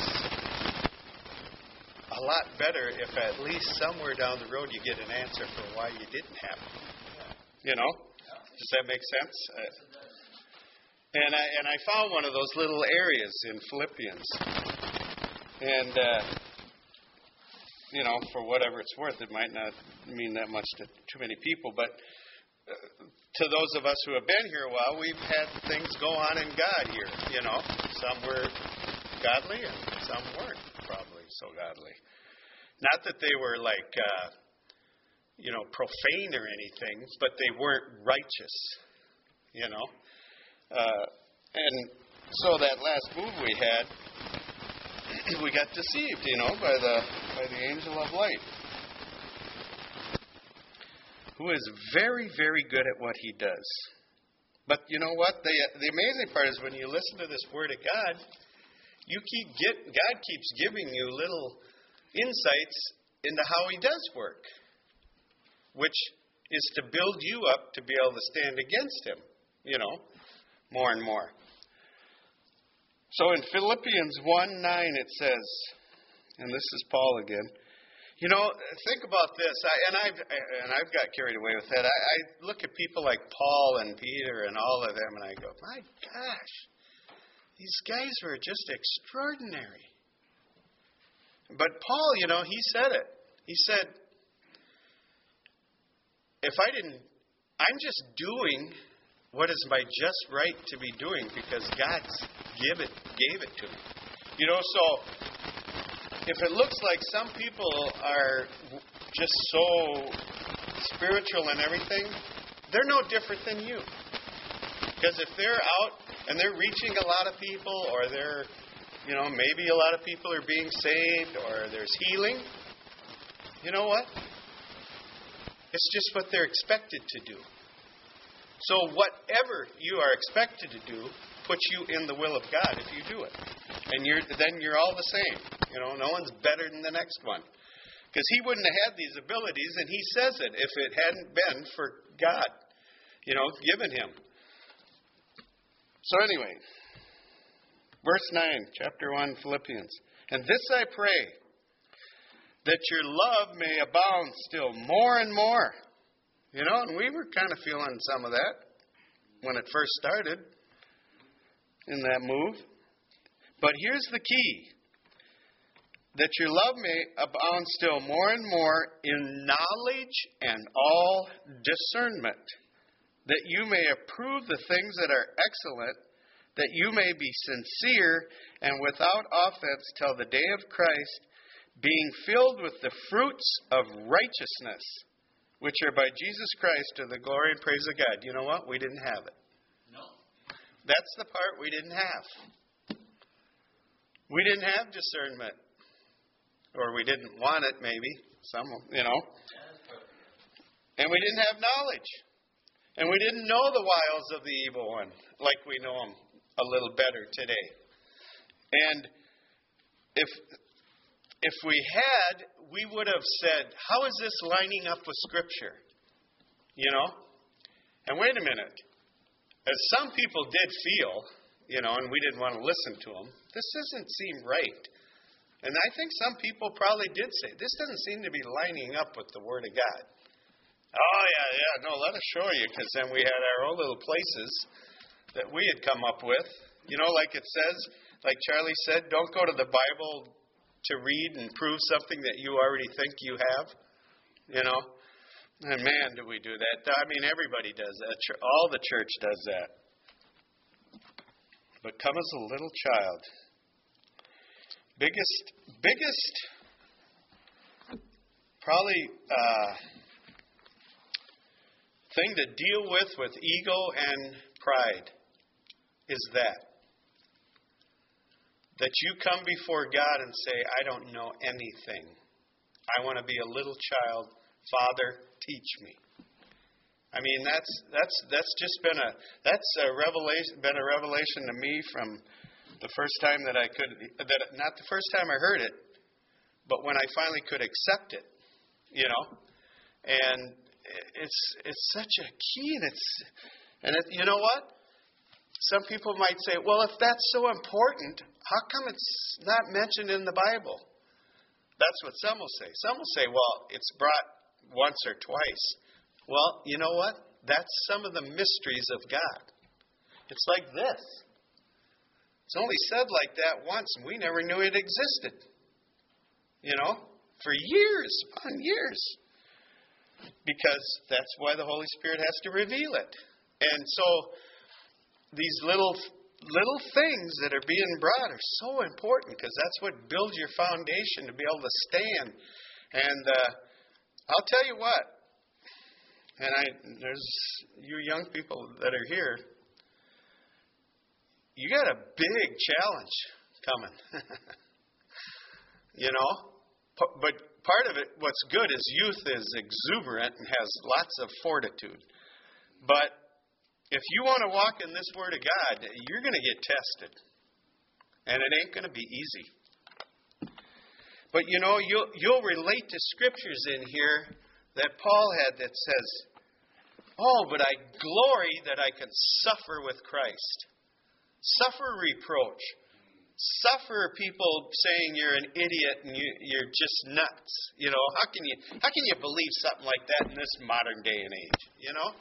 B: a lot better if at least somewhere down the road you get an answer for why you didn't have it. You know? Does that make sense? Uh, and I and I found one of those little areas in Philippians, and. Uh, You know, for whatever it's worth, it might not mean that much to too many people. But uh, to those of us who have been here a while, we've had things go on in God here. You know, some were godly and some weren't probably so godly. Not that they were like, uh, you know, profane or anything, but they weren't righteous. You know, Uh, and so that last move we had, we got deceived, you know, by the by the angel of light, who is very, very good at what he does. But you know what? The the amazing part is when you listen to this Word of God, you keep get God keeps giving you little insights into how He does work, which is to build you up to be able to stand against Him, you know, more and more. So in Philippians one nine it says, and this is Paul again, you know, think about this, I, and I've and I've got carried away with that. I, I look at people like Paul and Peter and all of them, and I go, my gosh, these guys were just extraordinary. But Paul, you know, he said it. He said, if I didn't, I'm just doing what is my just right to be doing because God give it, gave it to me. You know, so if it looks like some people are just so spiritual and everything, they're no different than you. Because if they're out and they're reaching a lot of people, or they're, you know, maybe a lot of people are being saved, or there's healing, you know what? It's just what they're expected to do. So whatever you are expected to do puts you in the will of God if you do it. And you're then you're all the same. You know, no one's better than the next one. Because he wouldn't have had these abilities, and he says it, if it hadn't been for God, you know, given him. So anyway, verse nine, chapter one, Philippians. And this I pray, that your love may abound still more and more. You know, and we were kind of feeling some of that when it first started in that move. But here's the key. That your love may abound still more and more in knowledge and all discernment. That you may approve the things that are excellent. That you may be sincere and without offense till the day of Christ, being filled with the fruits of righteousness, which are by Jesus Christ to the glory and praise of God. You know what? We didn't have it.
A: No.
B: That's the part we didn't have. We didn't have discernment. Or we didn't want it, maybe. Some, you know. And we didn't have knowledge. And we didn't know the wiles of the evil one like we know them a little better today. And if if we had, we would have said, how is this lining up with Scripture? You know? And wait a minute. As some people did feel, you know, and we didn't want to listen to them, this doesn't seem right. And I think some people probably did say, this doesn't seem to be lining up with the Word of God. Oh, yeah, yeah, no, let us show you, because then we had our own little places that we had come up with. You know, like it says, like Charlie said, don't go to the Bible to read and prove something that you already think you have. You know? And man, do we do that. I mean, everybody does that. All the church does that. But come as a little child. Biggest, biggest, probably uh, thing to deal with with ego and pride is that. That you come before God and say, I don't know anything. I want to be a little child. Father, teach me. I mean, that's that's that's just been a that's a revelation been a revelation to me from the first time that I could that not the first time I heard it, but when I finally could accept it, you know. And it's it's such a key, and it's and it, you know what? Some people might say, well, if that's so important, how come it's not mentioned in the Bible? That's what some will say. Some will say, well, it's brought once or twice. Well, you know what? That's some of the mysteries of God. It's like this. It's only said like that once, and we never knew it existed. You know, for years upon years. Because that's why the Holy Spirit has to reveal it. And so these little little things that are being brought are so important, because that's what builds your foundation to be able to stand. And uh, I'll tell you what, and I there's you young people that are here, you got a big challenge coming. You know? But part of it, what's good is youth is exuberant and has lots of fortitude. But if you want to walk in this Word of God, you're going to get tested. And it ain't going to be easy. But you know, you'll, you'll relate to scriptures in here that Paul had that says, oh, but I glory that I can suffer with Christ. Suffer reproach. Suffer people saying you're an idiot and you, you're just nuts. You know, how can you how can you believe something like that in this modern day and age? You know?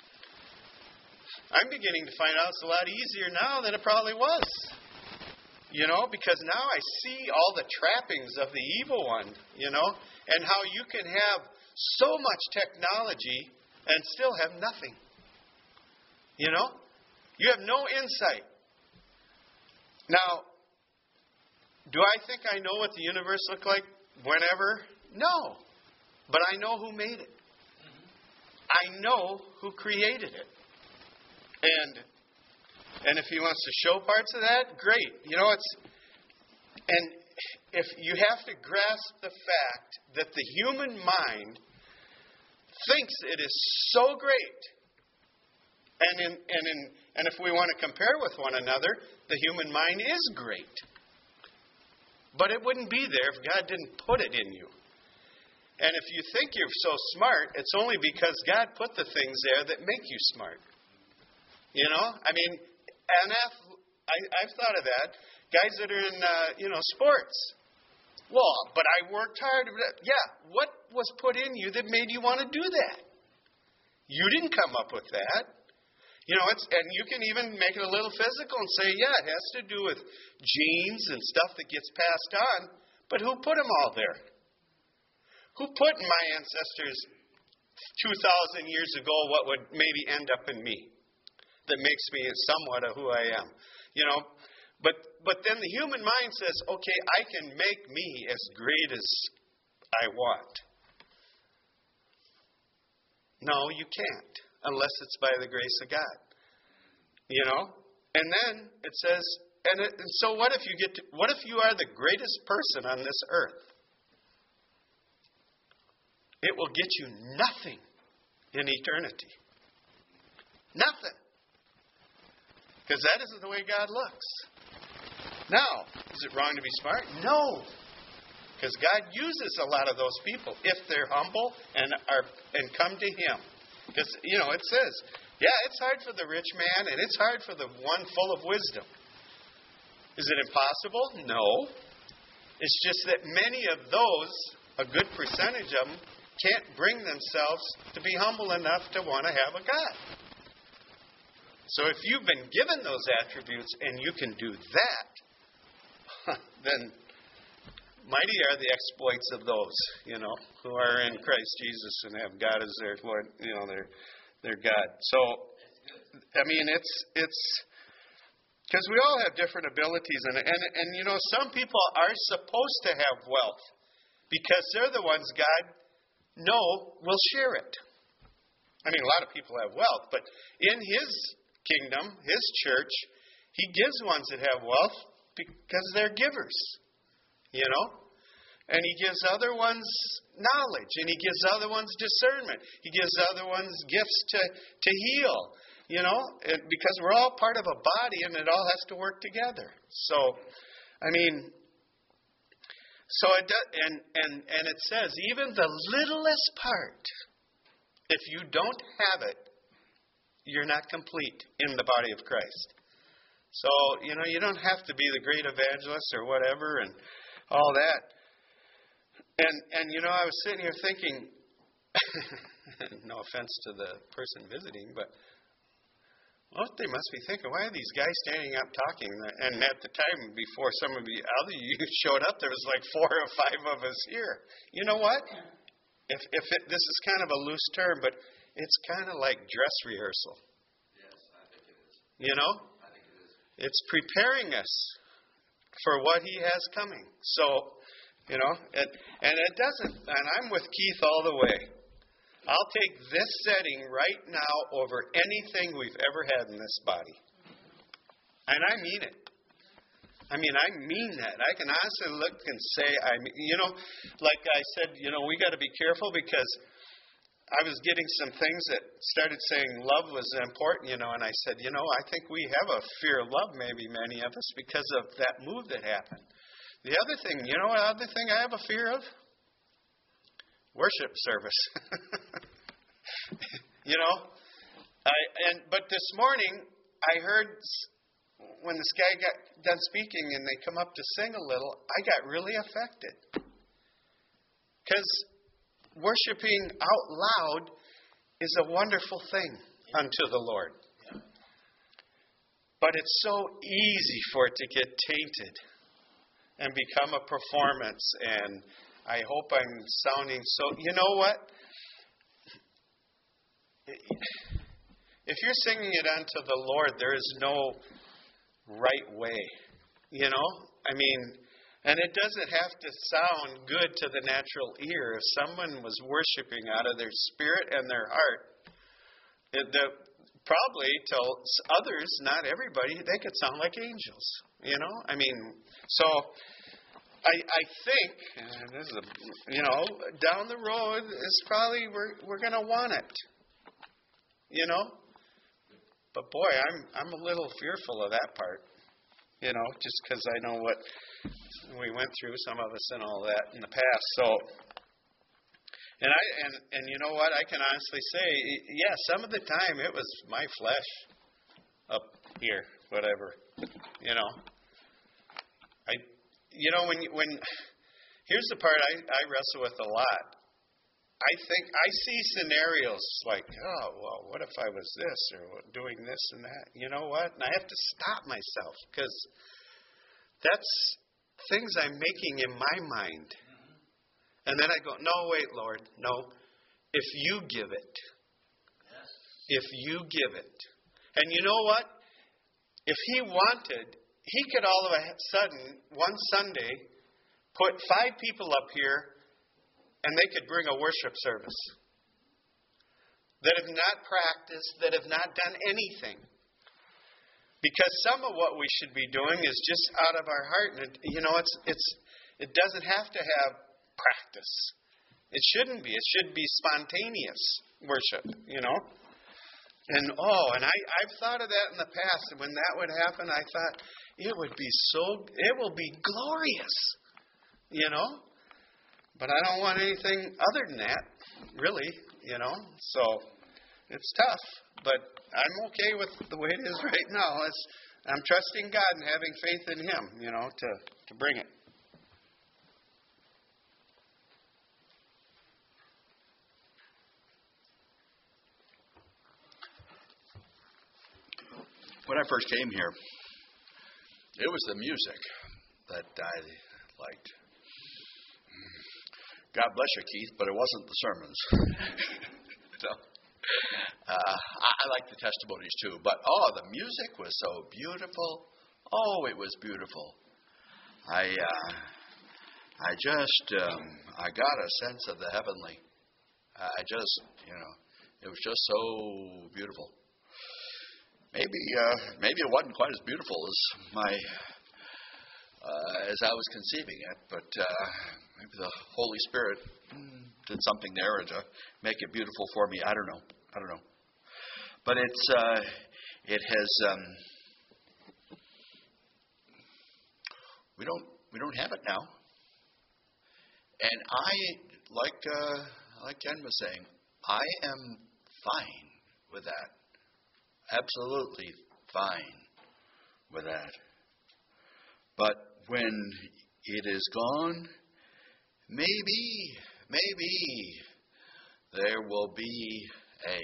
B: I'm beginning to find out it's a lot easier now than it probably was. You know, because now I see all the trappings of the evil one, you know, and how you can have so much technology and still have nothing. You know? You have no insight. Now, do I think I know what the universe looked like whenever? No. But I know who made it. I know who created it. And and if he wants to show parts of that, great. You know, it's and if you have to grasp the fact that the human mind thinks it is so great. And in and in and if we want to compare with one another, the human mind is great. But it wouldn't be there if God didn't put it in you. And if you think you're so smart, it's only because God put the things there that make you smart. You know? I mean, and I, I've thought of that. Guys that are in, uh, you know, sports. Well, but I worked hard. Yeah, what was put in you that made you want to do that? You didn't come up with that. You know, it's and you can even make it a little physical and say, yeah, it has to do with genes and stuff that gets passed on. But who put them all there? Who put in my ancestors two thousand years ago what would maybe end up in me that makes me somewhat of who I am? You know, but but then the human mind says, okay, I can make me as great as I want. No, you can't. Unless it's by the grace of God. You know? And then it says, and, it, and so what if you get to, what if you are the greatest person on this earth? It will get you nothing in eternity. Nothing. Because that isn't the way God looks. Now, is it wrong to be smart? No. Because God uses a lot of those people if they're humble and are and come to Him. Because, you know, it says, yeah, it's hard for the rich man and it's hard for the one full of wisdom. Is it impossible? No. It's just that many of those, a good percentage of them, can't bring themselves to be humble enough to want to have a God. So if you've been given those attributes and you can do that, then mighty are the exploits of those, you know, who are in Christ Jesus and have God as their Lord, you know, their their God. So, I mean, it's it's because we all have different abilities, and and and you know, some people are supposed to have wealth because they're the ones God know will share it. I mean, a lot of people have wealth, but in His kingdom, His church, He gives ones that have wealth because they're givers. You know? And He gives other ones knowledge. And He gives other ones discernment. He gives other ones gifts to, to heal. You know? And because we're all part of a body and it all has to work together. So, I mean, so it does, and, and, and it says, even the littlest part, if you don't have it, you're not complete in the body of Christ. So, you know, you don't have to be the great evangelist or whatever and all that. And, and you know, I was sitting here thinking, no offense to the person visiting, but what they must be thinking, why are these guys standing up talking? And at the time, before some of the other you showed up, there was like four or five of us here. You know what? If, if it, this is kind of a loose term, but it's kind of like dress rehearsal.
C: Yes, I think it is.
B: You know?
C: I think it is.
B: It's preparing us for what He has coming. So, you know, it, and it doesn't, and I'm with Keith all the way. I'll take this setting right now over anything we've ever had in this body. And I mean it. I mean, I mean that. I can honestly look and say, I mean, you know, like I said, you know, we got to be careful because I was getting some things that started saying love was important, you know, and I said, you know, I think we have a fear of love, maybe many of us, because of that move that happened. The other thing, you know what other thing I have a fear of? Worship service. You know, I and but this morning I heard when this guy got done speaking and they come up to sing a little, I got really affected. Because worshiping out loud is a wonderful thing unto the Lord. But it's so easy for it to get tainted and become a performance. And I hope I'm sounding so... You know what? If you're singing it unto the Lord, there is no right way. You know? I mean, and it doesn't have to sound good to the natural ear. If someone was worshiping out of their spirit and their heart, it, the, probably to others, not everybody, they could sound like angels. You know? I mean, so... I, I think, and this is a, you know, down the road is probably we're we're going to want it, you know. But boy, I'm I'm a little fearful of that part, you know, just because I know what we went through, some of us and all that in the past. So, and I and and you know what, I can honestly say, yeah, some of the time it was my flesh up here, whatever, you know. I. You know, when when here's the part I, I wrestle with a lot. I think I see scenarios like, oh, well, what if I was this or doing this and that? You know what? And I have to stop myself because that's things I'm making in my mind. And then I go, no, wait, Lord, no. If you give it, if you give it. And you know what? If he wanted... He could all of a sudden, one Sunday, put five people up here and they could bring a worship service that have not practiced, that have not done anything. Because some of what we should be doing is just out of our heart. And, it, you know, it's it's it doesn't have to have practice. It shouldn't be. It should be spontaneous worship, you know. And, oh, and I, I've thought of that in the past. And when that would happen, I thought, it would be so, it will be glorious, you know. But I don't want anything other than that, really, you know. So, it's tough. But I'm okay with the way it is right now. It's, I'm trusting God and having faith in Him, you know, to, to bring it.
C: When I first came here, it was the music that I liked. God bless you, Keith, but it wasn't the sermons. so, uh, I, I like the testimonies too, but oh, the music was so beautiful. Oh, it was beautiful. I, uh, I just, um, I got a sense of the heavenly. I just, you know, it was just so beautiful. Maybe uh, maybe it wasn't quite as beautiful as my uh, as I was conceiving it, but uh, maybe the Holy Spirit did something there to make it beautiful for me. I don't know. I don't know. But it's uh, it has um, we don't we don't have it now, and I like uh, like Ken was saying, I am fine with that. Absolutely fine with that. But when it is gone, maybe, maybe there will be a,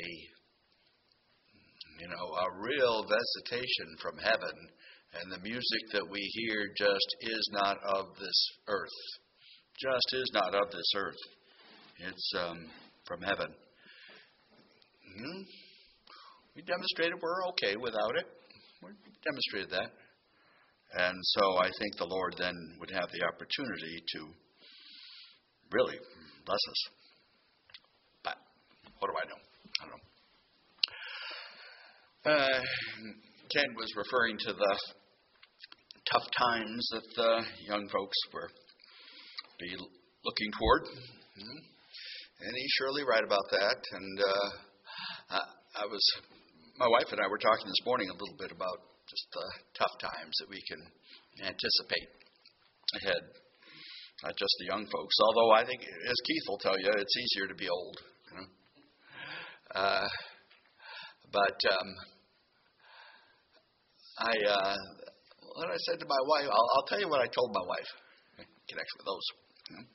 C: you know, a real visitation from heaven, and the music that we hear just is not of this earth. Just is not of this earth. It's um, from heaven. Hmm? We demonstrated we're okay without it. We demonstrated that. And so I think the Lord then would have the opportunity to really bless us. But what do I know? I don't know. Uh, Ken was referring to the tough times that the young folks were be looking toward. Mm-hmm. And he's surely right about that. And uh, I, I was, my wife and I were talking this morning a little bit about just the tough times that we can anticipate ahead. Not just the young folks. Although I think, as Keith will tell you, it's easier to be old. You know? uh, but um, I, uh, what I said to my wife, I'll, I'll tell you what I told my wife in connection with those. You know?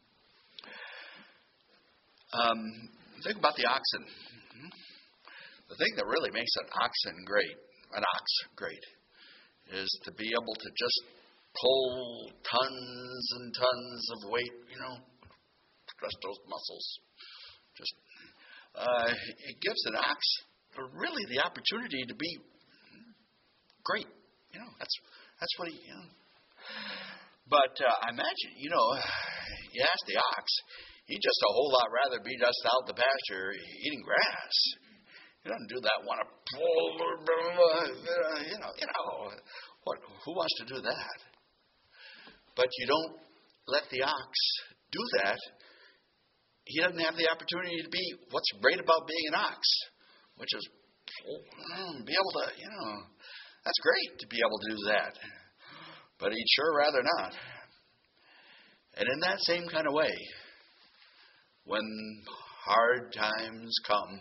C: um, think about the oxen. The thing that really makes an oxen great, an ox great, is to be able to just pull tons and tons of weight, you know, trust those muscles. Just uh, it gives an ox really the opportunity to be great. You know, that's that's what he. You know. But uh, I imagine, you know, you ask the ox, he'd just a whole lot rather be just out in the pasture eating grass. He doesn't do that. Want to pull, you know, you know, what? Who wants to do that? But you don't let the ox do that. He doesn't have the opportunity to be what's great about being an ox, which is be able to, you know, that's great to be able to do that. But he'd sure rather not. And in that same kind of way, when hard times come,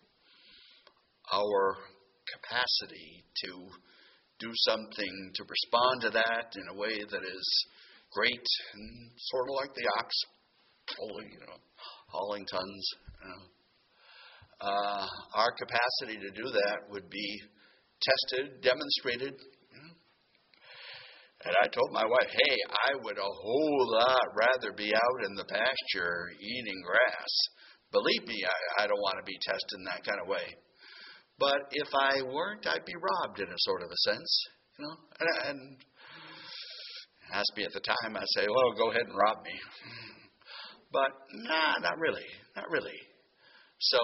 C: our capacity to do something to respond to that in a way that is great and sort of like the ox pulling, you know, hauling tons. You know. uh, our capacity to do that would be tested, demonstrated. You know. And I told my wife, hey, I would a whole lot rather be out in the pasture eating grass. Believe me, I, I don't want to be tested in that kind of way. But if I weren't, I'd be robbed in a sort of a sense, you know. And, and ask me at the time, I'd say, well, go ahead and rob me. But nah, not really, not really. So,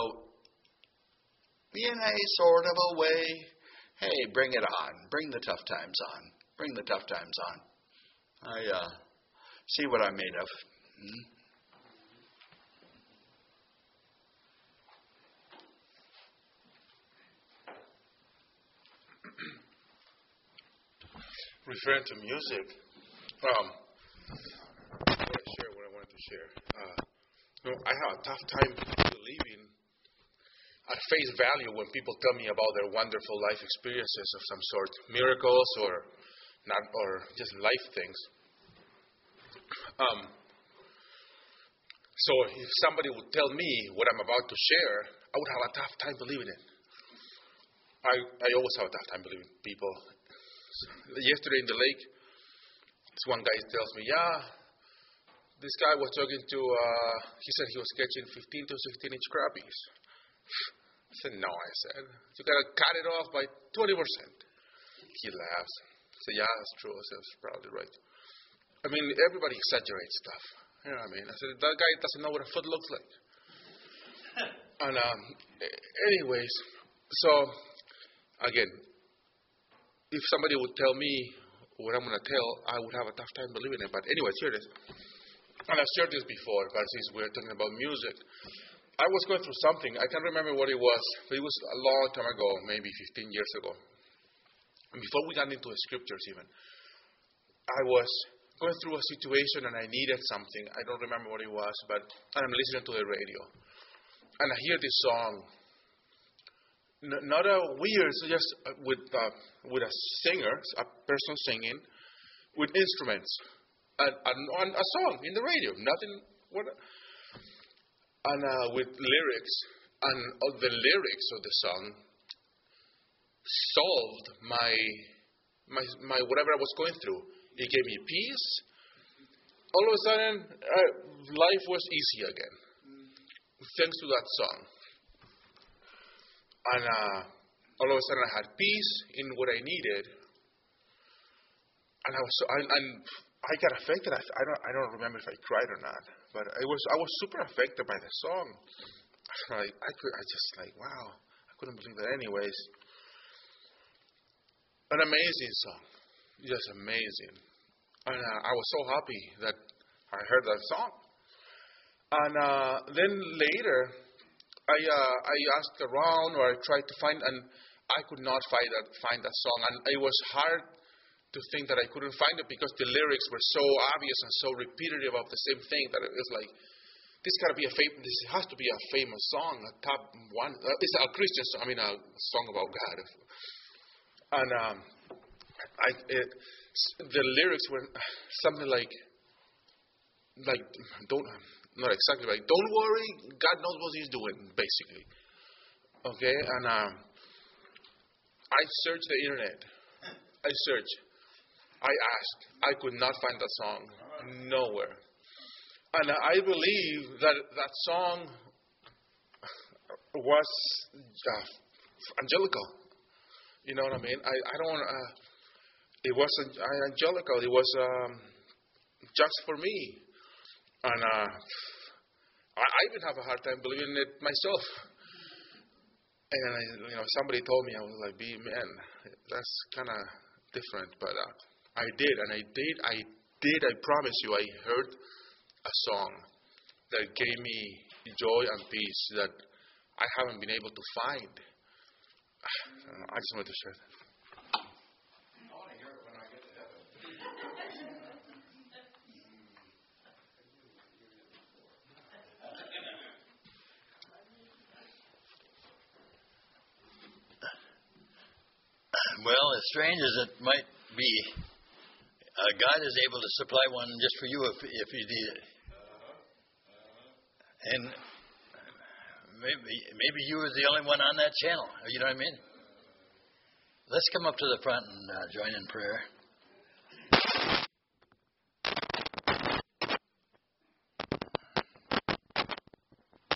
C: in a sort of a way, hey, bring it on. Bring the tough times on. Bring the tough times on. I uh, see what I'm made of. Hmm?
D: Referring to music, um, I want to share what I wanted to share. Uh, you know, I have a tough time believing at face value when people tell me about their wonderful life experiences of some sort, miracles or not, or just life things. Um, so if somebody would tell me what I'm about to share, I would have a tough time believing it. I, I always have a tough time believing people. Yesterday in the lake, this one guy tells me, yeah, this guy was talking to, uh, he said he was catching fifteen to sixteen inch crappies. I said, no, I said, you got to cut it off by twenty percent. He laughs. I said, yeah, that's true. I said, that's probably right. I mean, everybody exaggerates stuff. You know what I mean? I said, that guy doesn't know what a foot looks like. And um, anyways, so, again, if somebody would tell me what I'm going to tell, I would have a tough time believing it. But anyways, here it is. And I've shared this before, but since we're talking about music, I was going through something. I can't remember what it was, but it was a long time ago, maybe fifteen years ago. And before we got into the scriptures even, I was going through a situation and I needed something. I don't remember what it was, but I'm listening to the radio. And I hear this song. Not a weird, just with uh, with a singer, a person singing, with instruments, and, and, and a song in the radio. Nothing, what, and uh, with lyrics, and all the lyrics of the song solved my my my whatever I was going through. It gave me peace. All of a sudden, uh, life was easy again, thanks to that song. And uh, all of a sudden, I had peace in what I needed, and I was so, and, and I got affected. I, I don't I don't remember if I cried or not, but I was I was super affected by the song. Like I could I just like wow, I couldn't believe it. Anyways, An amazing song. Just amazing. And uh, I was so happy that I heard that song. And uh, then later, I uh, I asked around, or I tried to find, and I could not find that find that song. And it was hard to think that I couldn't find it because the lyrics were so obvious and so repetitive of the same thing that it was like, this gotta be a fam- This has to be a famous song, a top one. Uh, it's a Christian song. I mean, a song about God. And um, I, it, the lyrics were something like, like don't not exactly like, don't worry, God knows what He's doing, basically. Okay, and um, I searched the internet. I searched. I asked. I could not find that song nowhere. And I believe that that song was uh, angelical. You know what I mean? I, I don't. Uh, it wasn't angelical. It was um, just for me. And uh, I, I even have a hard time believing it myself. And I, you know, somebody told me, I was like, "Be man, that's kind of different." But uh, I did, and I did, I did. I promise you, I heard a song that gave me joy and peace that I haven't been able to find. I just wanted to share that.
C: I want to hear it when I get to heaven.
A: Well, as strange as it might be, uh, God is able to supply one just for you if, if you need it. And maybe maybe you were the only one on that channel. You know what I mean? Let's come up to the front and uh, join in prayer.